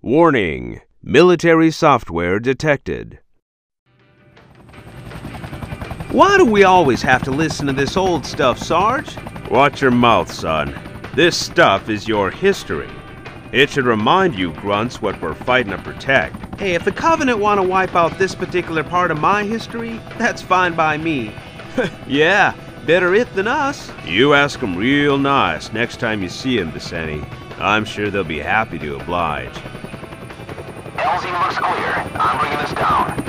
Warning: military software detected. Why do we always have to listen to this old stuff, Sarge? Watch your mouth, son. This stuff is your history. It should remind you grunts what we're fighting to protect. Hey, if the Covenant want to wipe out this particular part of my history, that's fine by me. Yeah, better it than us. You ask them real nice next time you see them, Viceni. I'm sure they'll be happy to oblige. LZ looks clear. I'm bringing this down.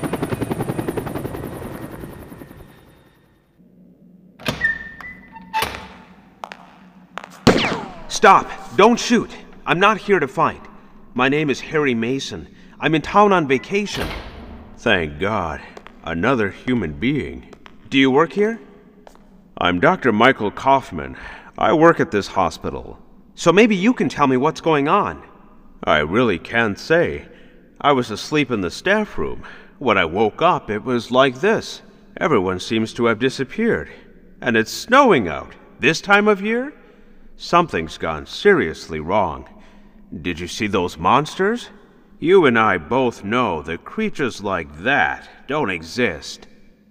Stop! Don't shoot! I'm not here to fight. My name is Harry Mason. I'm in town on vacation. Thank God. Another human being. Do you work here? I'm Dr. Michael Kaufman. I work at this hospital. So maybe you can tell me what's going on. I really can't say. I was asleep in the staff room. When I woke up, it was like this. Everyone seems to have disappeared. And it's snowing out. This time of year? Something's gone seriously wrong. Did you see those monsters? You and I both know that creatures like that don't exist.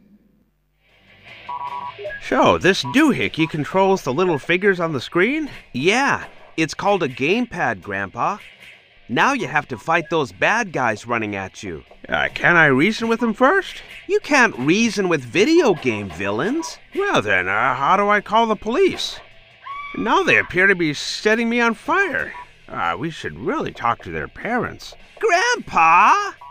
So, this doohickey controls the little figures on the screen? Yeah, it's called a gamepad, Grandpa. Now you have to fight those bad guys running at you. Can I reason with them first? You can't reason with video game villains. Well then, how do I call the police? Now they appear to be setting me on fire. We should really talk to their parents. Grandpa!